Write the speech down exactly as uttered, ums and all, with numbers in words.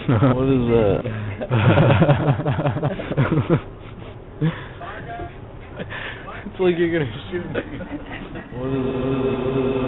What is that? It's like you're gonna shoot me. What is, what is, what is